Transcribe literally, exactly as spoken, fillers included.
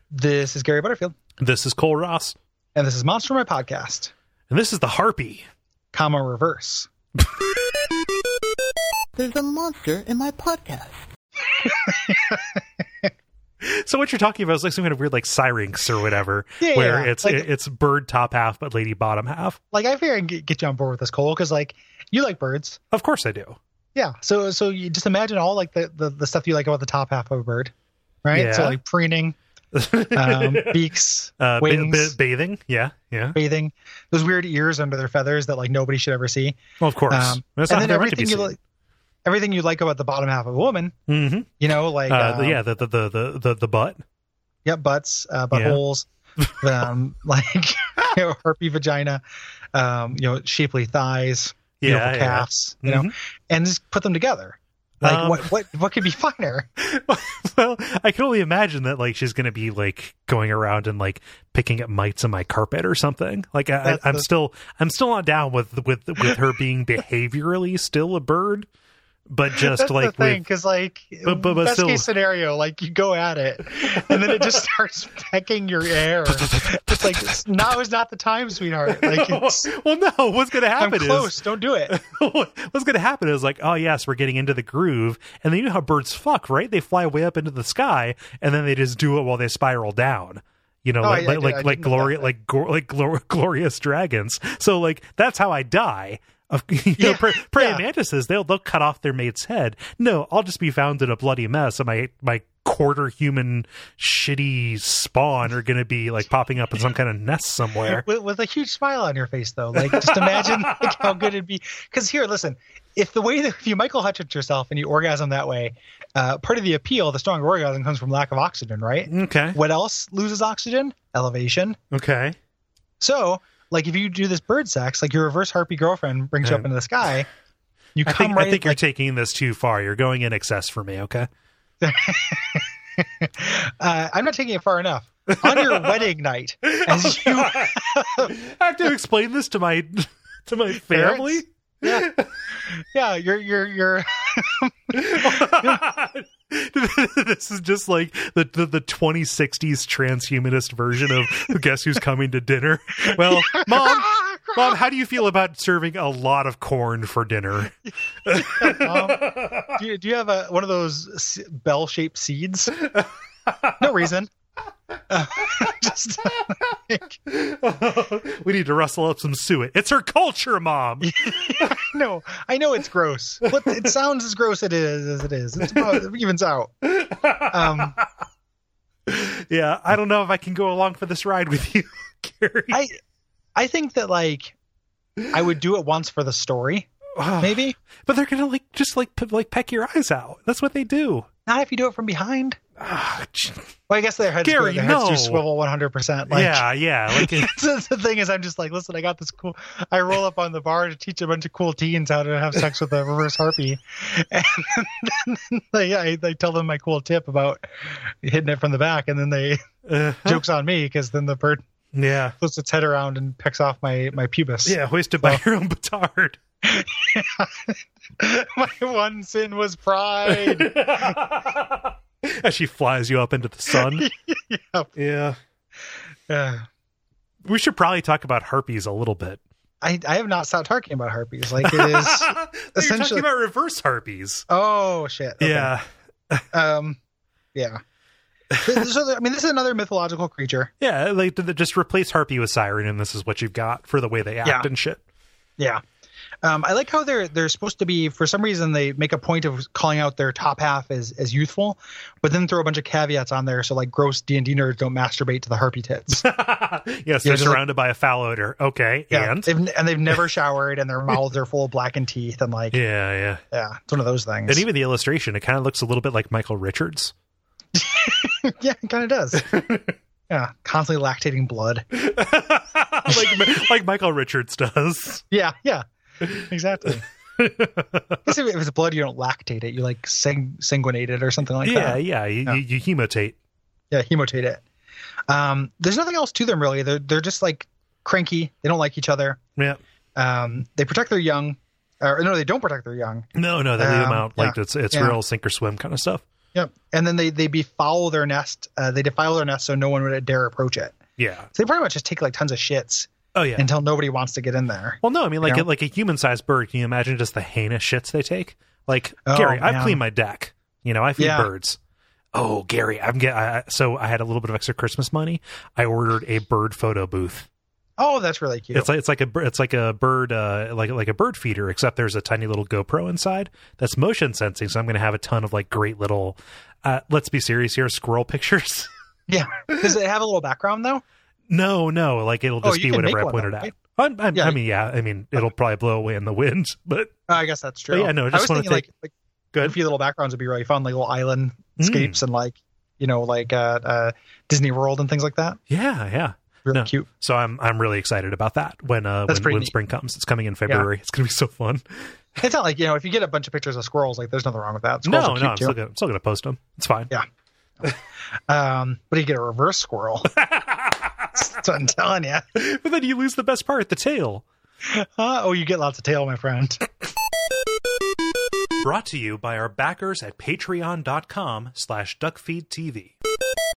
This is Gary Butterfield. This is Cole Ross. And this is Monster My Podcast. And this is the Harpy. Comma reverse. There's a monster in my podcast. So what you're talking about is like some kind of weird like Syrinx or whatever, yeah, where yeah. it's like, it's bird top half but lady bottom half. Like I figure I can get, get you on board with this, Cole, because like you like birds. Of course I do. Yeah. So so you just imagine all like the, the, the stuff you like about the top half of a bird, right? Yeah. So like preening, um, beaks, uh, wings, ba- ba- bathing. Yeah, yeah. bathing, those weird ears under their feathers that like nobody should ever see. Well, of course. Um, That's and not then how they're meant to be everything you seen. like. Everything you like about the bottom half of a woman, Mm-hmm. you know, like Uh, um, yeah, the the, the the the the butt. Yep, butts, uh, buttholes, um, like you know, herpy vagina, um, you know, shapely thighs, beautiful Yeah, yeah. calves, you know, Mhm. and just put them together. Like Um, what what what could be finer? Well, I can only imagine that like she's gonna be like going around and like picking up mites on my carpet or something. Like I, I, That's I'm the- still I'm still not down with with with her being behaviorally still a bird, but just That's like the thing, with, because like But- but- but best still- case scenario, like you go at it, and then it just starts pecking your air. It's like it's, now is not the time, sweetheart. Like it's, well, no. What's gonna I'm happen close. is Don't do it. what's gonna happen is like, oh yes, we're getting into the groove, and then you know how birds fuck, right? They fly way up into the sky, and then they just do it while they spiral down. You know, Oh, like I- I like did- like, I like didn't know gloria that. like go- like glor- glorious dragons. So like that's how I die. Of you know, Yeah, pre- praying yeah. mantises, they'll they'll cut off their mate's head. No, I'll just be found in a bloody mess, and my my quarter human shitty spawn are going to be like popping up in some kind of nest somewhere. with, with a huge smile on your face, though. Like, just imagine like, how good it'd be. Because here, listen, if the way that if you Michael Hutchins yourself and you orgasm that way, uh, part of the appeal, the stronger orgasm, comes from lack of oxygen, right? Okay. What else loses oxygen? Elevation. Okay. So, like, if you do this bird sex, like your reverse harpy girlfriend brings you up Yeah. into the sky, you I come think, right. I think you're like, taking this too far. You're going in excess for me, okay? uh, I'm not taking it far enough. On your wedding night, as you I have to explain this to my to my family. yeah, yeah, you're you're you're. This is just like the, the the twenty sixties transhumanist version of Guess Who's Coming to Dinner. Well, mom, mom, how do you feel about serving a lot of corn for dinner? Um, do, you, do you have a one of those s- bell-shaped seeds? No reason. Uh, just like, We need to rustle up some suet. It's her culture, mom. no, I know it's gross, but it sounds as gross it is as it is. It's about, it evens out. Um, Yeah, I don't know if I can go along for this ride with you, Gary. I, I think that like, I would do it once for the story, maybe. But they're gonna like just like p- like peck your eyes out. That's what they do. Not if you do it from behind. Ah, j- Well, I guess their heads, Gary, their heads no. do swivel one hundred percent. Like, yeah, yeah. Like it- so the thing is, I'm just like, listen, I got this cool. I roll up on the bar to teach a bunch of cool teens how to have sex with a reverse harpy, and then they, I, I tell them my cool tip about hitting it from the back, and then they uh, jokes on me because then the bird yeah, flips its head around and pecks off my my pubis. yeah. Hoisted by your own petard. My one sin was pride. As she flies you up into the sun. Yep. Yeah. Yeah. We should probably talk about harpies a little bit. I, I have not stopped talking about harpies. Like it is No, you're talking essentially. about reverse harpies. Oh shit. Okay. Yeah. Um. Yeah. So I mean, this is another mythological creature. Yeah, like th- just replace harpy with siren, and this is what you've got for the way they act Yeah. and shit. Yeah. Um, I like how they're they're supposed to be, for some reason they make a point of calling out their top half as, as youthful, but then throw a bunch of caveats on there so like gross D and D nerds don't masturbate to the harpy tits. Yes, Yeah, they're just surrounded by a foul odor. Okay, Yeah, and they've, and they've never showered and their mouths are full of blackened teeth and like yeah, yeah, yeah. it's one of those things. And even the illustration, it kind of looks a little bit like Michael Richards. Yeah, it kind of does. Yeah, constantly lactating blood. like like Michael Richards does. Yeah, yeah, exactly. I guess if it was blood, you don't lactate it. You like sang- sanguinate it or something like Yeah, that. yeah. You, Yeah. you, you hemotate. Yeah, hemotate it. Um, there's nothing else to them really. They're they're just like cranky. They don't like each other. Yeah. Um, they protect their young, or no, they don't protect their young. No, no, they leave them Um, out like yeah, it's it's yeah. real sink or swim kind of stuff. Yep. And then they, they befoul their nest. Uh, they defile their nest so no one would dare approach it. Yeah. So they pretty much just take like tons of shits. Oh, yeah. Until nobody wants to get in there. Well, no, I mean, like, you a, know? like a human-sized bird. Can you imagine just the heinous shits they take? Like, Oh, Gary, I've man. cleaned my deck. You know, I feed Yeah. birds. Oh, Gary, I'm get. I, so I had a little bit of extra Christmas money. I ordered a bird photo booth. Oh, that's really cute. It's like it's like a bir- it's like a bird uh, like like a bird feeder, except there's a tiny little GoPro inside that's motion sensing. So I'm going to have a ton of like great little. Uh, let's be serious here, squirrel pictures. Yeah. Does it have a little background though? No, no, like it'll Oh, just you be can whatever make I one, pointed though, at. right? I'm, I'm, Yeah. I mean, yeah, I mean, it'll probably blow away in the wind, but Uh, I guess that's true. But yeah, no, I just was wanna thinking take- like, like Go ahead. goofy little backgrounds would be really fun, like little island Mm. scapes and like, you know, like uh, uh, Disney World and things like that. yeah, yeah. Really No. cute. So I'm I'm really excited about that when uh That's when, pretty when neat. spring comes. It's coming in February. It's gonna be so fun. It's not like, you know, if you get a bunch of pictures of squirrels, like there's nothing wrong with that. No, Squirrels no, are cute I'm still, gonna, I'm still gonna post them. It's fine. Yeah. Um, but you get a reverse squirrel. That's what I'm telling you. But then you lose the best part, the tail. Uh, oh, you get lots of tail, my friend. Brought to you by our backers at patreon.com slash duckfeedtv.